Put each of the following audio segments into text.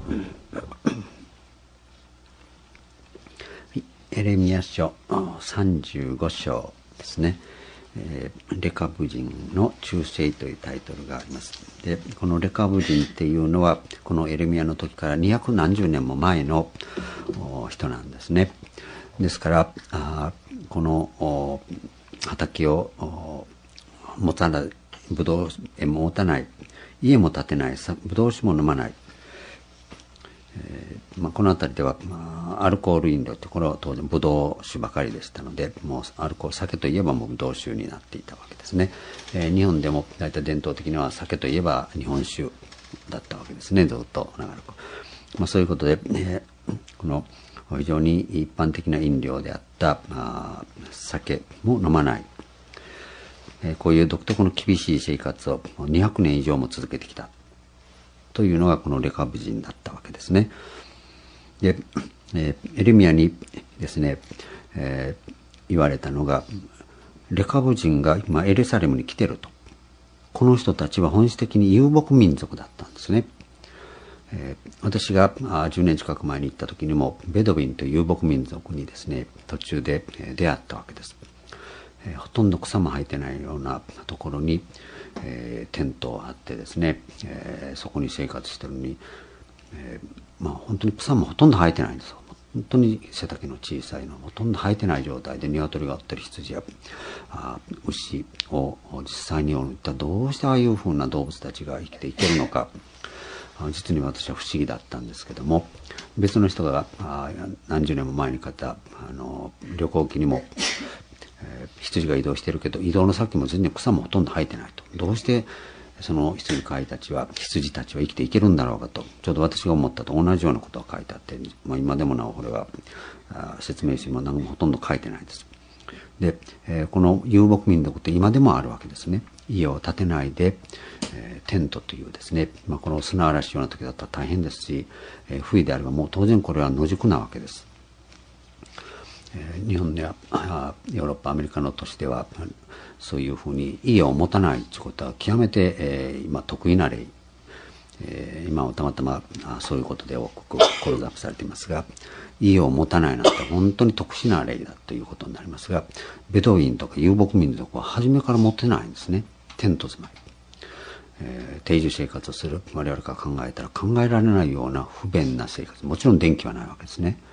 エレミヤ書35章ですね。レカブ人の忠誠というタイトルがあります。で、このレカブ人っていうのはこのエレミヤの時から200何十年も前の人なんですね。ですからこの畑を持たない、ブドウ園も持たない、家も建てない、ブドウ酒も飲まない、この辺りでは、アルコール飲料ってこれは当然ブドウ酒ばかりでしたので、もうアルコール、酒といえばもうブドウ酒になっていたわけですね。日本でも大体伝統的には酒といえば日本酒だったわけですね、ずっと長らく。そういうことで、この非常に一般的な飲料であった酒も飲まない、こういう独特の厳しい生活を200年以上も続けてきたというのがこのレカブ人だったわけですね。で、エレミヤにですね、言われたのが、レカブ人が今エルサレムに来てると。この人たちは本質的に遊牧民族だったんですね。私が10年近く前に行った時にもベドウィンという遊牧民族にですね、途中で出会ったわけです。ほとんど草も生えてないようなところに、テントを張ってですね、そこに生活してるのに、本当に草もほとんど生えてないんですよ。本当に背丈の小さいのほとんど生えてない状態で、鶏がおったり羊や牛を実際におる。どうしてああいうふうな動物たちが生きていけるのか、実に私は不思議だったんですけども、別の人が何十年も前に買った旅行記にも、羊が移動してるけど移動の先も全然草もほとんど生えてないと。どうしてその羊たちは生きていけるんだろうかと、ちょうど私が思ったと同じようなことが書いてあって、今でもなおこれは説明書も何もほとんど書いてないです。で、この遊牧民族って今でもあるわけですね。家を建てないで、テントというですね、この砂嵐ような時だったら大変ですし、冬であればもう当然これは野宿なわけです。日本やヨーロッパ、アメリカの都市ではそういうふうに家を持たないということは極めて、今得意な例、今はたまたまそういうことで多くクローズアップされていますが、家を持たないなんて本当に特殊な例だということになりますが、ベドウィンとか遊牧民族は初めから持ってないんですね。テント住まい、定住生活をする我々が考えたら考えられないような不便な生活、もちろん電気はないわけですね。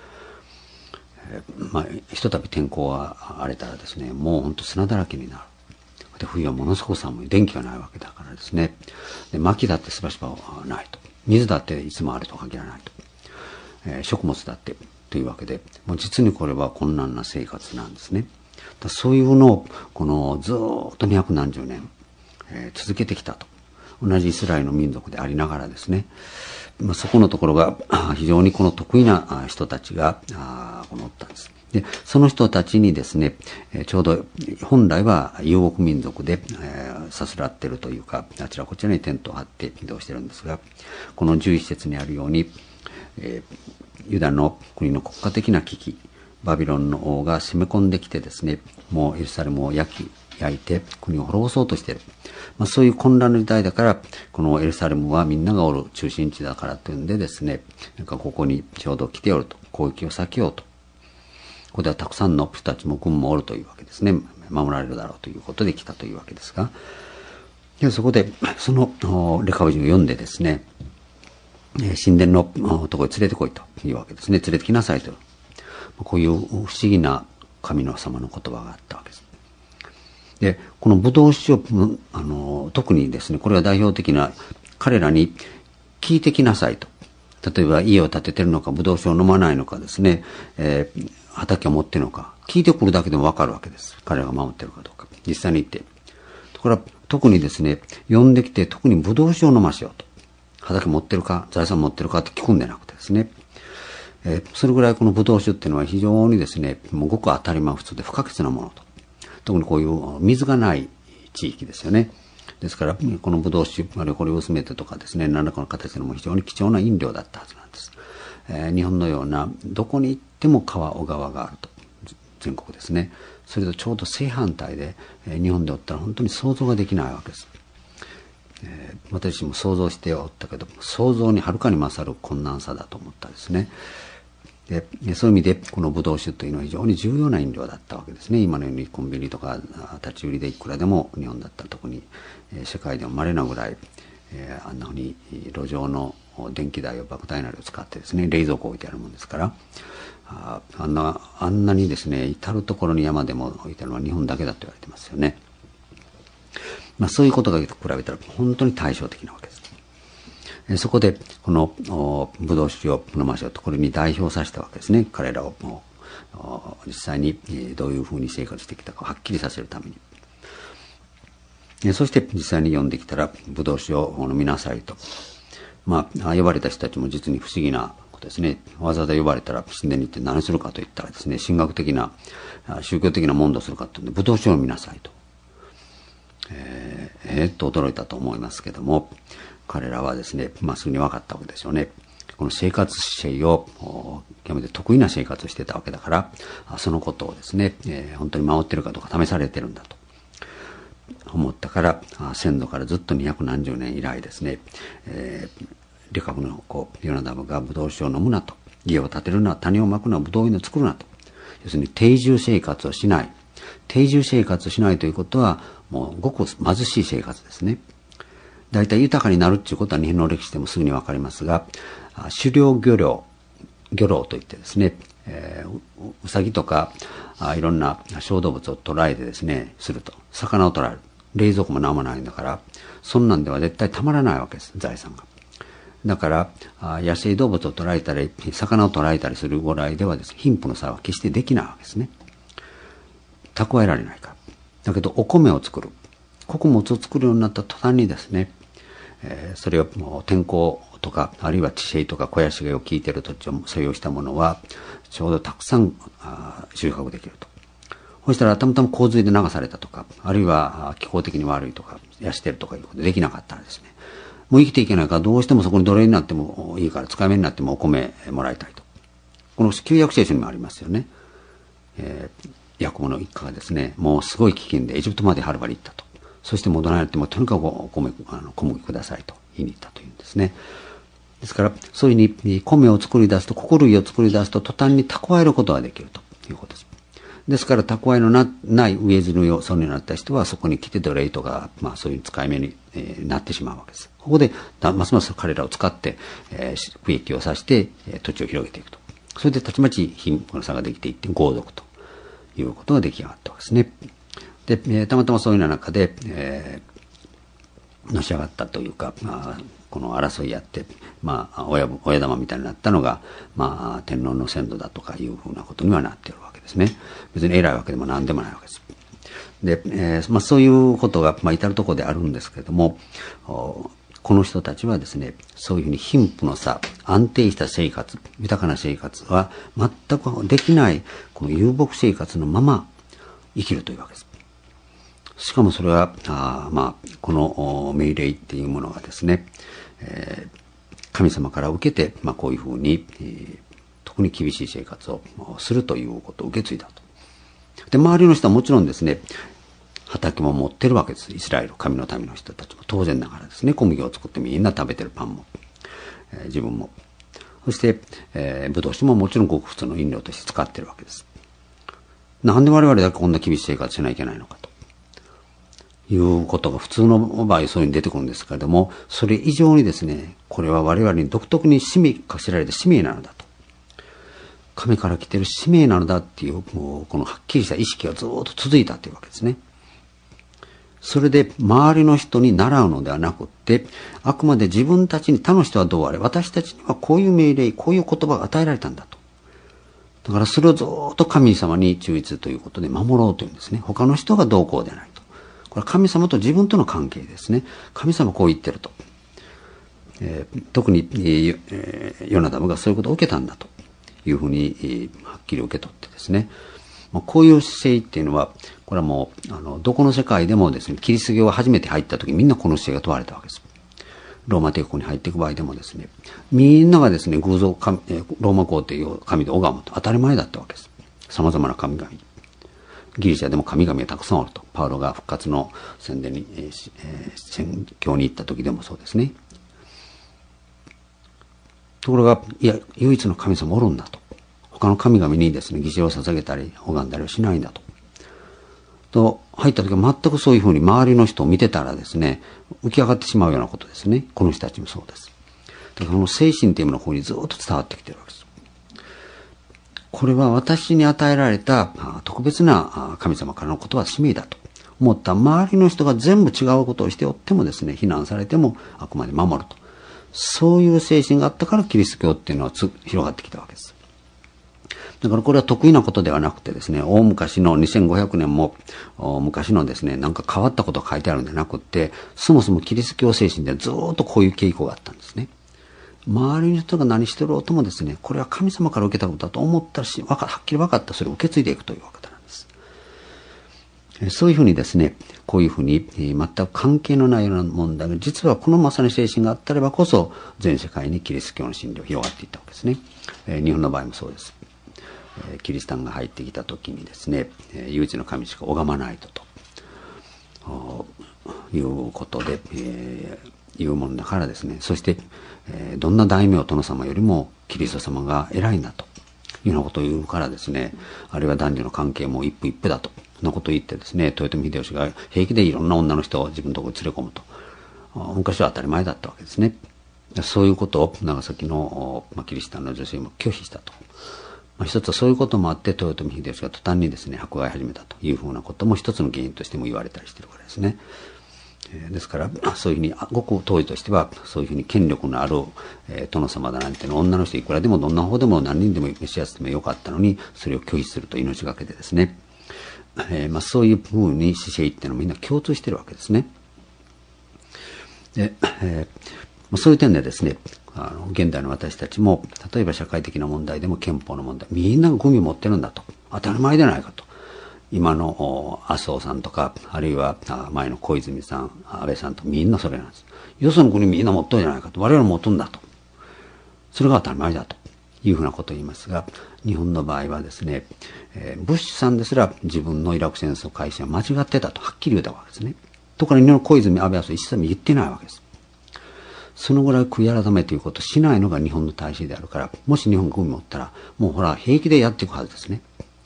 ひとたび天候が荒れたらですね、もう本当砂だらけになる。で、冬はものすごく寒い。電気がないわけだからですね。で、薪だってしばしばないと。水だっていつもあるとは限らないと。食物だってというわけで、もう実にこれは困難な生活なんですね。そういうのをこのずっと200何十年、続けてきたと。同じイスラエルの民族でありながらですね、そこのところが非常にこの得意な人たちがおったんです。で、その人たちにですね、ちょうど本来は遊牧民族で、さすらっているというか、あちらこちらにテントを張って移動しているんですが、この11節にあるように、ユダの国の国家的な危機、バビロンの王が攻め込んできてですね、もうエルサレムを焼いて国を滅ぼそうとしている。そういう混乱の時代だから、このエルサレムはみんながおる中心地だからというんでですね、ここにちょうど来ておると、攻撃を避けようと。ここではたくさんの人たちも軍もおるというわけですね。守られるだろうということで来たというわけですが、でそこでそのレカブ人を読んでですね、神殿のところに連れてこいというわけですね。連れてきなさいと。こういう不思議な神の様の言葉があったわけです。で、このブドウ酒を特にですね、これは代表的な彼らに聞いてきなさいと。例えば家を建ててるのか、ブドウ酒を飲まないのかですね、畑を持ってるのか、聞いてくるだけでもわかるわけです。彼らが守ってるかどうか。実際に行って。ところが特にですね、呼んできて特にブドウ酒を飲ましようと。畑持ってるか、財産持ってるかって聞くんでなくてですね、それぐらいこのブドウ酒っていうのは非常にですね、もうごく当たり前普通で不可欠なものと。特にこういう水がない地域ですよね。ですから、このブドウ酒、あるいはこれを薄めてとかですね、何らかの形でも非常に貴重な飲料だったはずなんです。日本のような、どこに行っても川、小川があると。全国ですね。それとちょうど正反対で、日本でおったら本当に想像ができないわけです。 私自身も想像しておったけど、想像にはるかに勝る困難さだと思ったですね。でそういう意味でこのブドウ酒というのは非常に重要な飲料だったわけですね。今のようにコンビニとか立ち売りでいくらでも、日本だったら特に世界でも稀なぐらい、あんなふうに路上の電気代を莫大な量を使ってですね、冷蔵庫を置いてあるもんですから、あんなにですね、至る所に山でも置いてあるのは日本だけだと言われてますよね。そういうことが比べたら本当に対照的なわけです。そこでこのブドウ酒を飲ましょうと、これに代表させたわけですね。彼らを実際にどういうふうに生活してきたかをはっきりさせるために、そして実際に読んできたらブドウ酒を飲みなさいと、呼ばれた人たちも実に不思議なことですね。わざわざ呼ばれたら神殿に行って何するかといったらですね、神学的な宗教的な問答するかというんで、ブドウ酒を飲みなさいと。と驚いたと思いますけども、彼らはですね、すぐに分かったわけでしょうね。この生活習を極めて得意な生活をしてたわけだから、そのことをですね、本当に守ってるかどうか試されてるんだと思ったから、先祖からずっと200何十年以来ですね、利格の子ヨナダブがブドウ酒を飲むなと、家を建てるな、種をまくな、ブドウ園を作るなと、要するに定住生活をしない。定住生活をしないということはもうごく貧しい生活ですね。だいたい豊かになるということは日本の歴史でもすぐにわかりますが、狩猟漁労といってですね、うさぎとかいろんな小動物を捕らえてですね、すると、魚を捕らえる、冷蔵庫も何もないんだから、そんなんでは絶対たまらないわけです、財産が。だから野生動物を捕らえたり魚を捕らえたりするぐらいではですね、貧富の差は決してできないわけですね。蓄えられないから。だけどお米を作る、穀物を作るようになった途端にですね、それをもう天候とかあるいは地勢とか肥やしがを効いている土地を所有したものはちょうどたくさん収穫できると。そしたらたまたま洪水で流されたとか、あるいは気候的に悪いとか痩せてるとかいうことできなかったらですね、もう生きていけないからどうしてもそこに奴隷になってもいいから使い目になってもお米もらいたいと。この旧約聖書にもありますよね。ヤコブの一家がですね、もうすごい飢饉でエジプトまではるばる行ったと。そして戻られてもとにかく小麦くださいと言いに行ったというんですね。ですからそういうふうに米を作り出すと、穀類を作り出すと途端に蓄えることができるということです。ですから蓄えのない飢え死にをそうになった人はそこに来て奴隷とか、そういう使い目に、なってしまうわけです。ここでますます彼らを使って、区域を指して、土地を広げていくと。それでたちまち貧富の差ができていって豪族ということが出来上がったわけですね。で、たまたまそういうような中で、のし上がったというか、この争いやって、親玉みたいになったのが、天皇の先祖だとかいうふうなことにはなっているわけですね。別に偉いわけでも何でもないわけです。で、そういうことが、至るところであるんですけれども、この人たちはですね、そういうふうに貧富の差、安定した生活、豊かな生活は全くできない、この遊牧生活のまま生きるというわけです。しかもそれはこの命令っていうものがですね、神様から受けて、こういうふうに、特に厳しい生活をするということを受け継いだと。で、周りの人はもちろんですね、畑も持ってるわけです。イスラエル、神の民の人たちも当然ながらですね、小麦を作ってみんな食べてるパンも、自分も。そして、ブドウ酒ももちろんごく普通の飲料として使ってるわけです。なんで我々だけこんな厳しい生活しないといけないのかと。いうことが普通の場合そういうに出てくるんですけれども、それ以上にですね、これは我々に独特に課せられた使命なのだと。神から来ている使命なのだっていう、もうこのはっきりした意識がずっと続いたというわけですね。それで周りの人に習うのではなくって、あくまで自分たちに他の人はどうあれ、私たちにはこういう命令、こういう言葉が与えられたんだと。だからそれをずっと神様に忠実ということで守ろうというんですね。他の人がどうこうではないと。これは神様と自分との関係ですね。神様こう言ってると。特に、ヨナダブがそういうことを受けたんだというふうに、はっきり受け取ってですね。こういう姿勢っていうのは、これはもう、どこの世界でもですね、キリスト教が初めて入った時みんなこの姿勢が問われたわけです。ローマ帝国に入っていく場合でもですね、みんながですね、ローマ皇帝を神で拝むと当たり前だったわけです。様々な神々。 ギリシャでも神々がたくさんおると。パウロが復活の宣伝に、宣教に行った時でもそうですね。ところが、いや、唯一の神様おるんだと。他の神々にですね、犠牲を捧げたり、拝んだりはしないんだと。と、入った時は全くそういうふうに周りの人を見てたらですね、浮き上がってしまうようなことですね。この人たちもそうです。だからこの精神というものの方にずっと伝わってきているわけです。これは私に与えられた特別な神様からの言葉、使命だと思った周りの人が全部違うことをしておってもですね、非難されてもあくまで守ると。そういう精神があったからキリスト教っていうのは広がってきたわけです。だからこれは得意なことではなくてですね、大昔の2500年も昔のですね、なんか変わったことが書いてあるんじゃなくって、そもそもキリスト教精神でずっとこういう傾向があったんですね。周りの人が何してろうともですね、これは神様から受けたことだと思ったし、はっきり分かったらそれを受け継いでいくというわけなんです。そういうふうにですね、こういうふうに全く関係のないような問題が、実はこのまさに精神があったればこそ、全世界にキリスト教の信条が広がっていったわけですね。日本の場合もそうです。キリシタンが入ってきた時にですね、唯一の神しか拝まないということで、いうものだからですね、そして、どんな大名殿様よりもキリスト様が偉いんだというようなことを言うからですね、あるいは男女の関係も一夫一夫だと、そんなことを言ってですね、豊臣秀吉が平気でいろんな女の人を自分のところに連れ込むと、昔は当たり前だったわけですね。そういうことを長崎の、キリシタンの女性も拒否したと。一つはそういうこともあって、豊臣秀吉が途端にですね、迫害を始めたというふうなことも一つの原因としても言われたりしているからですね。ですから、そういうふうに、ごく当時としては、そういうふうに権力のある、殿様だなんての女の人いくらでもどんな方でも何人でも召し合わせてもよかったのに、それを拒否すると命がけでですね、そういうふうに姿勢っていうのはみんな共通しているわけですね。で、そういう点でですね、現代の私たちも、例えば社会的な問題でも憲法の問題、みんながゴミ持ってるんだと。当たり前でないかと。今の麻生さんとか、あるいは前の小泉さん、安倍さんとみんなそれなんです。よその国みんな持っとるじゃないかと。我々も持っとるんだと。それが当たり前だというふうなことを言いますが、日本の場合はですね、ブッシュさんですら自分のイラク戦争開始は間違ってたとはっきり言うたわけですね。ところが日本の小泉、安倍は一切言ってないわけです。そのぐらい悔い改めということをしないのが日本の大使であるから、もし日本がゴミ持ったら、もうほら平気でやっていくはずですね。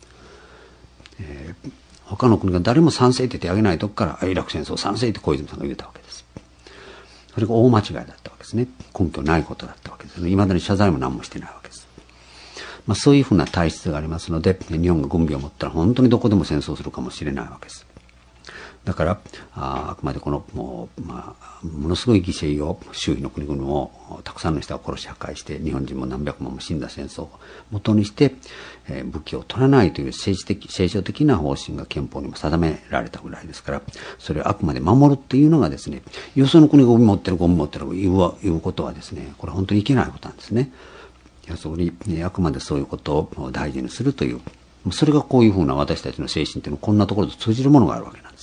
他の国が誰も賛成って手を挙げないとこから、イラク戦争賛成って小泉さんが言ったわけです。それが大間違いだったわけですね。根拠ないことだったわけですね。未だに謝罪も何もしてないわけです。そういうふうな体質がありますので、日本が軍備を持ったら本当にどこでも戦争するかもしれないわけです。だから、あくまでこの、ものすごい犠牲を周囲の国々をたくさんの人が殺し破壊して、日本人も何百万も死んだ戦争を元にして、武器を取らないという政治的な方針が憲法にも定められたぐらいですから、それをあくまで守るっていうのがですね、よその国がゴミ持ってる言うことはですね、これは本当にいけないことなんですね。そこにあくまでそういうことを大事にするという、それがこういうふうな私たちの精神というのはこんなところと通じるものがあるわけなんです。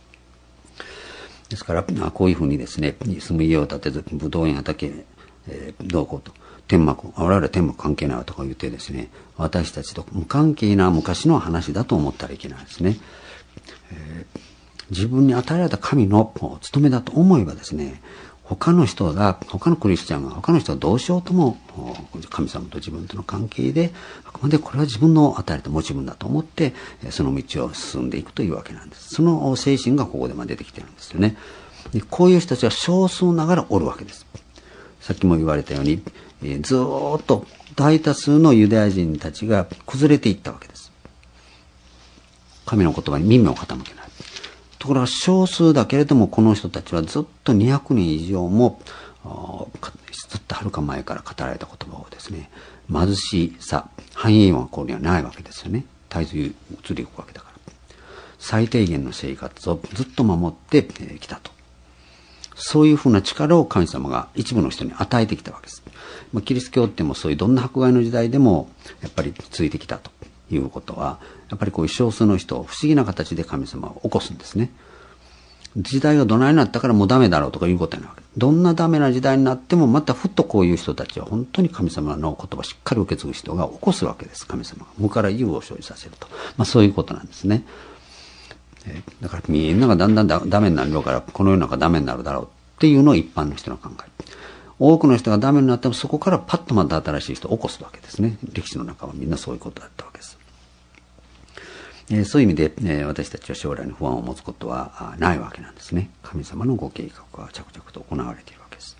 ですから、こういうふうにですね、住む家を建てず、ぶどう園畑、どうこうと、天幕、我々天幕関係ないわとか言ってですね、私たちと無関係な昔の話だと思ったらいけないですね。自分に与えられた神の務めだと思えばですね、他のクリスチャンが他の人がどうしようとも神様と自分との関係で、あくまでこれは自分の与えた持ち分だと思ってその道を進んでいくというわけなんです。その精神がここで出てきてるんですよね。でこういう人たちは少数ながらおるわけです。さっきも言われたように、ずーっと大多数のユダヤ人たちが崩れていったわけです。神の言葉に耳を傾けない。ところが少数だけれども、この人たちはずっと200年以上もずっとはるか前から語られた言葉をですね、貧しさ、繁栄はここにはないわけですよね。絶えず移りゆくわけだから、最低限の生活をずっと守ってきたと。そういうふうな力を神様が一部の人に与えてきたわけです。キリスト教ってもそういうどんな迫害の時代でもやっぱりついてきたということは、やっぱりこういう少数の人を不思議な形で神様を起こすんですね。 時代がどないになったからもうダメだろうとかいうことやなわけ。どんなダメな時代になってもまたふっとこういう人たちは本当に神様の言葉をしっかり受け継ぐ人が起こすわけです。神様が無から有を生じさせると。そういうことなんですね。だからみんながだんだんダメになるからこの世の中ダメになるだろうっていうのを一般の人の考え。多くの人がダメになってもそこからパッとまた新しい人を起こすわけですね。歴史の中はみんなそういうことだったわけです。そういう意味で、私たちは将来の不安を持つことはないわけなんですね。神様のご計画は着々と行われているわけです。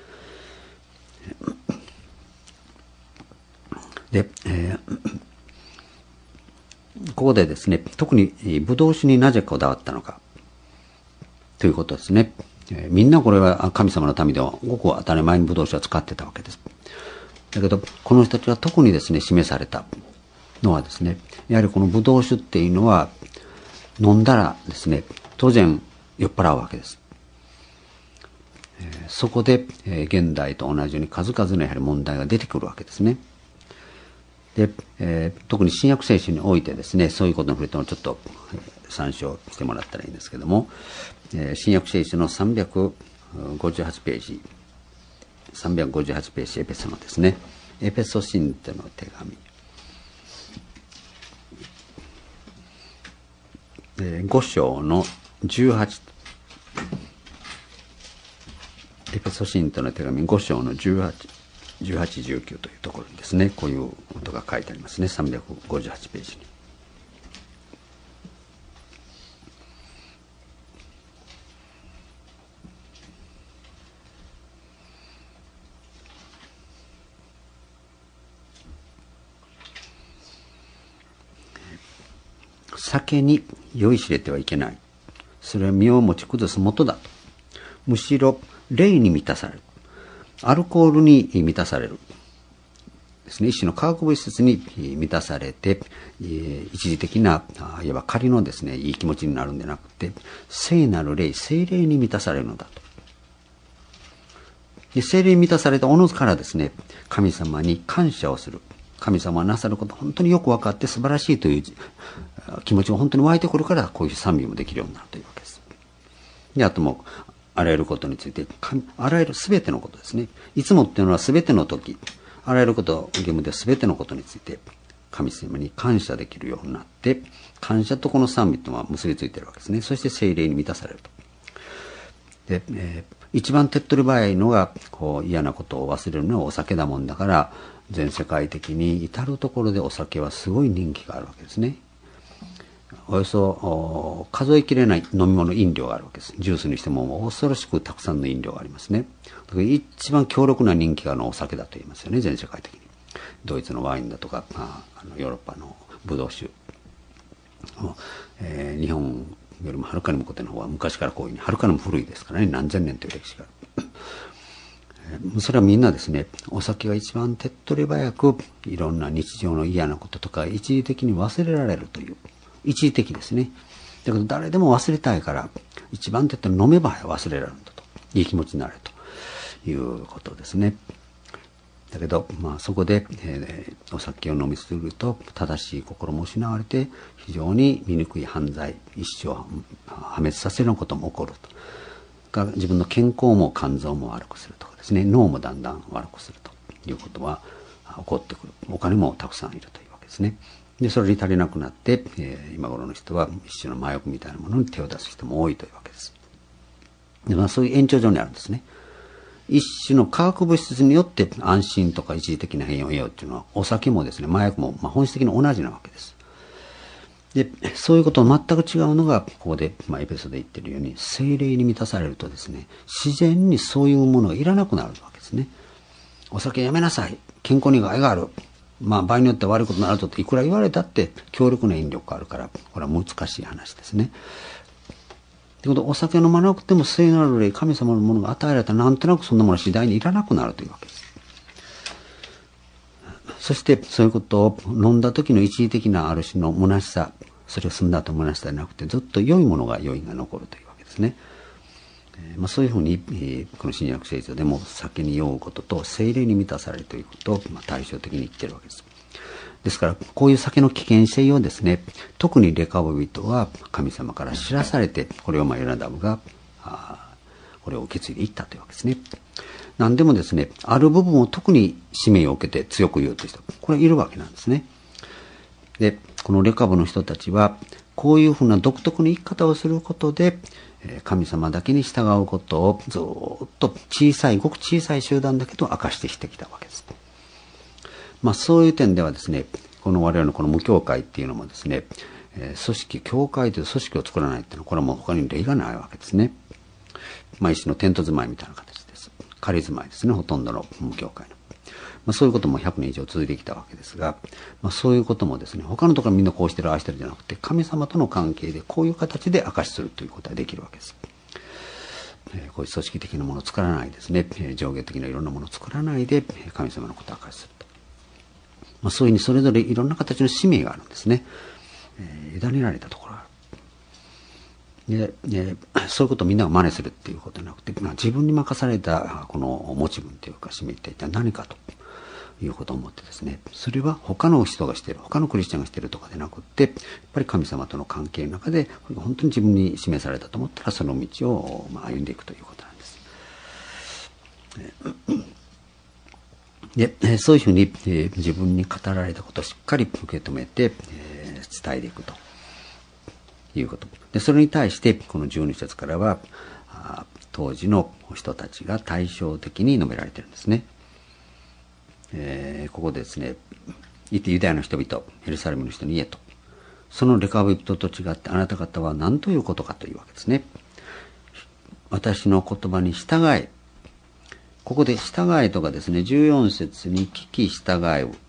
で、ここでですね、特にブドウ酒になぜこだわったのかということですね。みんなこれは神様の民ではごく当たり前にブドウ酒は使ってたわけです。だけどこの人たちは特にですね示されたのはですね、やはりこのブドウ酒っていうのは飲んだらですね当然酔っ払うわけです。そこで現代と同じように数々のやはり問題が出てくるわけですね。で、特に新約聖書においてですねそういうことに触れてもちょっと参照してもらったらいいんですけども、新約聖書の358ページエペソのですねエペソ信徒の手紙5章の18エペソ信徒の手紙5章の18、19というところにですねこういうことが書いてありますね。358ページに。酒に酔いしれてはいけない。それは身を持ち崩すもとだと。むしろ霊に満たされる。アルコールに満たされる。ですね、一種の化学物質に満たされて、一時的ないわば仮のですね、いい気持ちになるんでなくて、聖なる霊、聖霊に満たされるのだと。で聖霊に満たされたおのずからですね、神様に感謝をする。神様はなさること本当によく分かって素晴らしいという気持ちが本当に湧いてくるからこういう賛美もできるようになるというわけです。であともあらゆることについてあらゆる全てのことですね。いつもっていうのは全ての時あらゆること義務で全てのことについて神様に感謝できるようになって感謝とこの賛美というのは結びついているわけですね。そして聖霊に満たされると。で、一番手っ取り早いのがこう嫌なことを忘れるのはお酒だもんだから全世界的に至るところでお酒はすごい人気があるわけですね。およそ数えきれない飲み物飲料があるわけです。ジュースにしても恐ろしくたくさんの飲料がありますね。だから一番強力な人気があるお酒だと言いますよね、全世界的に。ドイツのワインだとか、ヨーロッパのブドウ酒、日本よりもはるかに向こうの方は昔からこういうふうにはるかにも古いですからね、何千年という歴史がある。それはみんなですね、お酒が一番手っ取り早くいろんな日常の嫌なこととか一時的に忘れられるという、一時的ですね。だけど誰でも忘れたいから一番手っ取り飲めば忘れられるんだと、いい気持ちになれるということですね。だけどそこで、お酒を飲みすぎると正しい心も失われて非常に醜い犯罪、一生破滅させるようなことも起こると。自分の健康も肝臓も悪くするとかですね、脳もだんだん悪くするということは起こってくる。お金もたくさんいるというわけですね。でそれに足りなくなって、今頃の人は一種の麻薬みたいなものに手を出す人も多いというわけです。でそういう延長上にあるんですね。一種の化学物質によって安心とか一時的な変異を得ようというのはお酒もですね麻薬も本質的に同じなわけです。でそういうことと全く違うのがここで、エペソで言っているように聖霊に満たされるとですね自然にそういうものがいらなくなるわけですね。お酒やめなさい、健康に害がある、場合によっては悪いことになるとっていくら言われたって強力な引力があるからこれは難しい話ですね。ということでお酒飲まなくても聖なる霊神様のものが与えられたらなんとなくそんなものは次第にいらなくなるというわけです。そしてそういうことを飲んだ時の一時的なある種の虚しさ、それを済んだと虚しさではなくてずっと良いものが良いが残るというわけですね。そういうふうに、この新約聖書でも酒に酔うことと聖霊に満たされるということを対照的に言っているわけです。 ですから、こういう酒の危険性をですね、特にレカボ人は神様から知らされて、これをヨナダブが、これを受け継いでいったというわけですね。何でもですね、ある部分を特に使命を受けて強く言うという人、これはいるわけなんですね。で、このレカボの人たちは、こういうふうな独特の生き方をすることで、神様だけに従うことをずっとごく小さい集団だけど明かしてきたわけです。そういう点ではですね、この我々のこの無教会っていうのもですね、教会という組織を作らないっていうのは、これはもう他に例がないわけですね。一種のテント住まいみたいな形です。仮住まいですね、ほとんどの無教会の。そういうことも100年以上続いてきたわけですが、そういうこともですね、他のところみんなこうしてる、ああしてるじゃなくて、神様との関係でこういう形で証しするということができるわけです。こういう組織的なものを作らないですね、上下的ないろんなものを作らないで、神様のことを証しすると。そういうふうにそれぞれいろんな形の使命があるんですね。委ねられたところがある。でそういうことをみんなが真似するっていうことじゃなくて、自分に任されたこの持ち分というか使命って一体何かということを思ってですね、それは他の人がしている、他のクリスチャンがしているとかでなくって、やっぱり神様との関係の中で本当に自分に示されたと思ったらその道を歩んでいくということなんです。で、そういうふうに、自分に語られたことをしっかり受け止めて、伝えていくということで、それに対してこの12節からは当時の人たちが対照的に述べられているんですね。ここでですね、ユダヤの人々、エルサレムの人に言えと、そのレカブ人と違ってあなた方は何ということかというわけですね。私の言葉に従え。ここで従えとかですね、14節に聞き従えを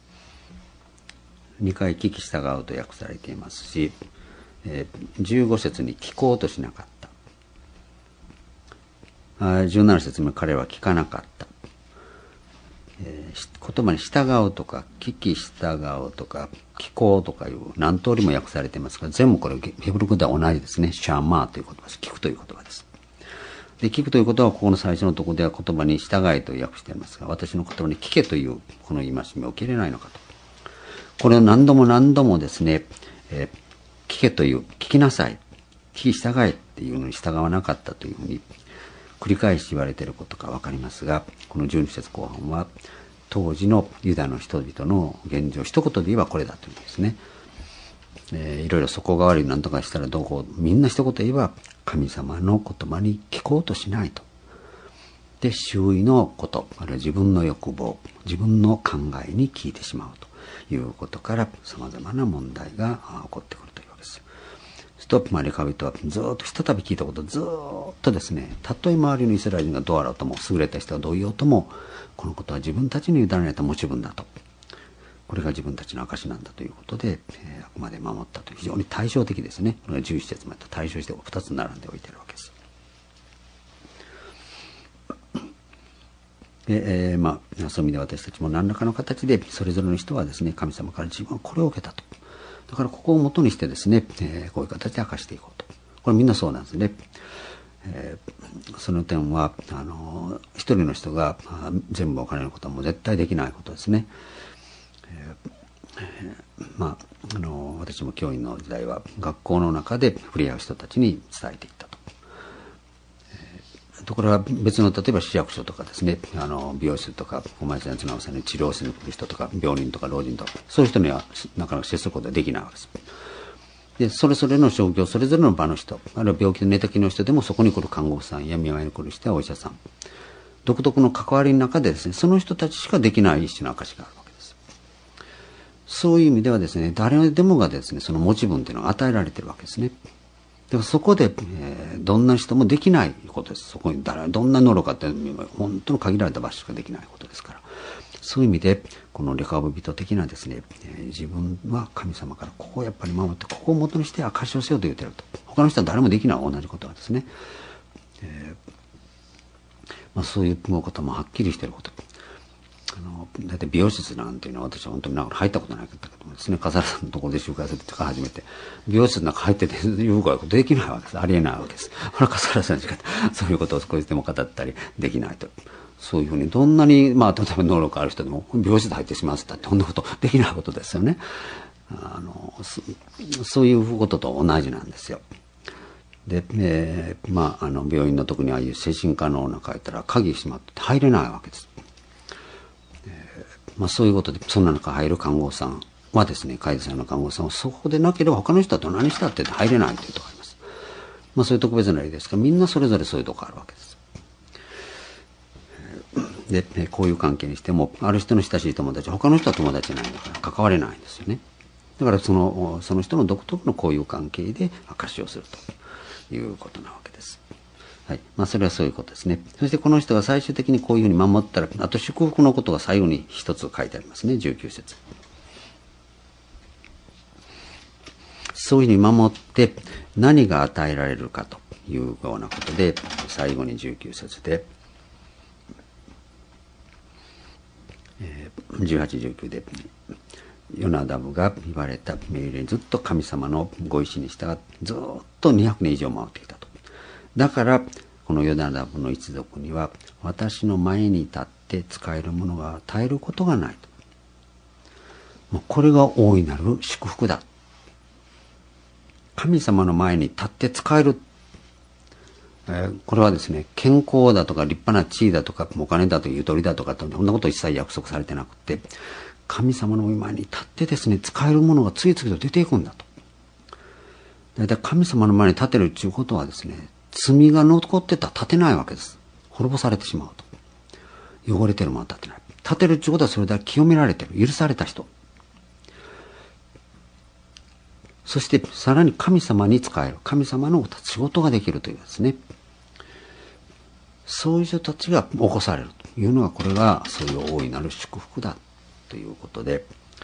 2回聞き従うと訳されていますし、15節に聞こうとしなかった。17節に彼は聞かなかった。言葉に従うとか聞き従うとか聞こうとかいう何通りも訳されていますが、全部これヘブル語では同じですね。シャーマーという言葉です。聞くという言葉です。で、聞くということはここの最初のところでは言葉に従いと訳していますが、私の言葉に聞けというこの戒めを受け入れないのかと。これを何度もですね、聞けという、聞きなさい、聞き従えっていうのに従わなかったというふうに繰り返し言われていることがわかりますが、この12節後半は当時のユダの人々の現状、一言で言えばこれだというんですね。いろいろそこが悪いなんとかしたらどうこう、みんな一言言えば神様の言葉に聞こうとしないと。で、周囲のこと、あるいは自分の欲望、自分の考えに聞いてしまうということから様々な問題が起こってくるというわけです。ストップレカビトはずっとひとたび聞いたことをずっとですね、たとえ周りのイスラエル人がどうあろうとも、優れた人がどう言おうとも、このことは自分たちに委ねられた持ち分だと。これが自分たちの証なんだということで、あくまで守ったという非常に対照的ですね。これが11節までと対照して2つ並んでおいているわけです。で、そういう意味で私たちも何らかの形でそれぞれの人はですね、神様から自分はこれを受けたと。だからここを元にしてですね、こういう形で明かしていこうと。これみんなそうなんですね。その点は一人の人が全部お金のことはもう絶対できないことですね。私も教員の時代は学校の中で触れ合う人たちに伝えていったと。ところが別の例えば市役所とかですね、美容室とかお前さんやつの治療室に来る人とか病人とか老人とかそういう人にはなかなか接することができないわけです。で、それぞれの職業、それぞれの場の人、あるいは病気で寝たきりの人でもそこに来る看護婦さんや見舞いに来る人やお医者さん、独特の関わりの中でですね、その人たちしかできない一種の証があるわけです。そういう意味ではですね、誰でもがですね、その持ち分というのが与えられているわけですね。でもそこで、どんな人もできないことです。そこにどんな能力かって本当の限られた場所しかできないことですから。そういう意味でこのレカブ人的なですね、自分は神様からここをやっぱり守って、ここを元にして証しをせよと言っていると。他の人は誰もできない同じことはですね、そういうこともはっきりしていること。だいたい美容室なんていうのは私は本当に入ったことなかったけどもですね、笠原さんのところで集会するとか初めて美容室の中入ってていうことできないわけです。ありえないわけです。笠原さんしかそういうことを少しでも語ったりできないと。 そういうふうにどんなに、例えば能力ある人でも病室で入ってしまったって、こんなことできないことですよね。そういうことと同じなんですよ。で、病院の特にああいう精神科の中入ったら鍵閉まって入れないわけです。そういうことで、そんな中入る看護師さんはですね、介護さんの看護師さんはそこでなければ他の人だと何したって入れないというところがあります。そういう特別な例ですが、みんなそれぞれそういうところあるわけです。で、こういう関係にしても、ある人の親しい友達、他の人は友達じゃないんだから関われないんですよね。だからその人の独特のこういう関係で証しをするということなわけです。はい。それはそういうことですね。そしてこの人が最終的にこういうふうに守ったら、あと祝福のことが最後に一つ書いてありますね、19節。そういうふうに守って何が与えられるかというようなことで、最後に19節で、18、19で、ヨナダブが言われた命令にずっと神様のご意志に従ってずっと200年以上回ってきたと。だからこのヨナダブの一族には私の前に立って使えるものが絶えることがないと。これが大いなる祝福だ。神様の前に立って使える。これはですね、健康だとか立派な地位だとかお金だとかゆとりだとかそんなこと一切約束されてなくて、神様の前に立ってですね、使えるものが次々と出ていくんだと。だいたい神様の前に立てるということはですね、罪が残ってたら立てないわけです。滅ぼされてしまうと。汚れてるものは立てない。立てるということはそれだけ清められてる、許された人。そしてさらに神様に仕える、神様の仕事ができるというですね、そういう人たちが起こされるというのが、これがそういう大いなる祝福だということで、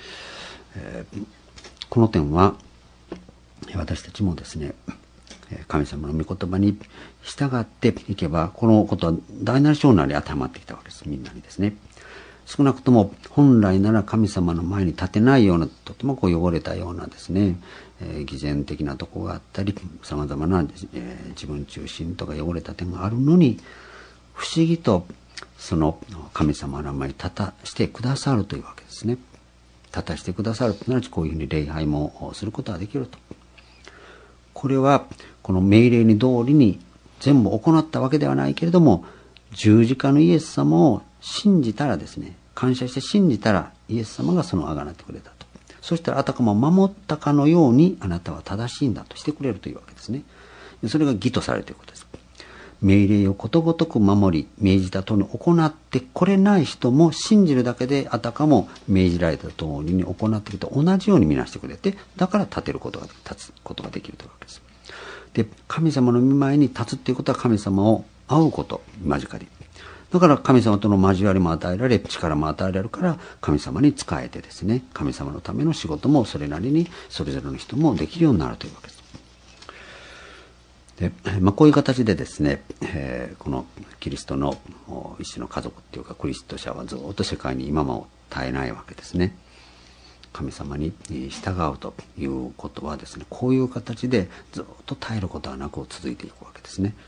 この点は私たちもですね、神様の御言葉に従っていけば、このことは大なり小なり当てはまってきたわけです、みんなにですね。少なくとも本来なら神様の前に立てないような、とても汚れたようなですね、偽善的なところがあったり、さまざまな、自分中心とか汚れた点があるのに、不思議とその神様の前に立たしてくださるというわけですね。立たしてくださるとなると、こういうふうに礼拝もすることができると。これはこの命令に通りに全部行ったわけではないけれども、十字架のイエス様を信じたらですね、感謝して信じたらイエス様がその贖ってくれたと。そしたらあたかも守ったかのようにあなたは正しいんだとしてくれるというわけですね。それが義とされるということです。命令をことごとく守り命じた通りに行ってこれない人も信じるだけであたかも命じられた通りに行っていると同じように見なしてくれて、だから立つことができるというわけです。で、神様の御前に立つということは神様を会うこと、間近に。だから神様との交わりも与えられ、力も与えられるから、神様に仕えてですね、神様のための仕事もそれなりにそれぞれの人もできるようになるというわけです。で、こういう形でですね、このキリストの一種の家族っていうかクリスト者はずっと世界に今も絶えないわけですね。神様に従うということはですね、こういう形でずっと絶えることはなく続いていくわけですね。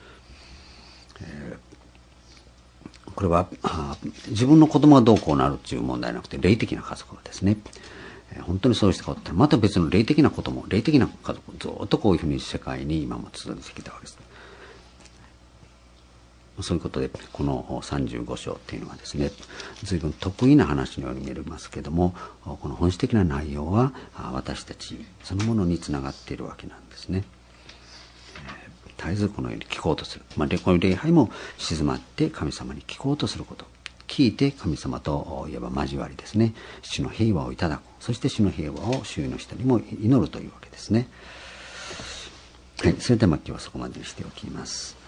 これは自分の子供がどうこうなるという問題なくて、霊的な家族がですね、本当にそういう人がおったらまた別の霊的なことも、霊的な家族ずっとこういうふうに世界に今も続いてきたわけです。そういうことでこの35章っていうのはですね、随分得意な話のように見えますけども、この本質的な内容は私たちそのものにつながっているわけなんですね。絶えずこのように聞こうとする、この礼拝も静まって神様に聞こうとすること、聞いて神様といえば交わりですね、主の平和をいただく、そして主の平和を周囲の人にも祈るというわけですね。はい、それでは今日はそこまでにしておきます。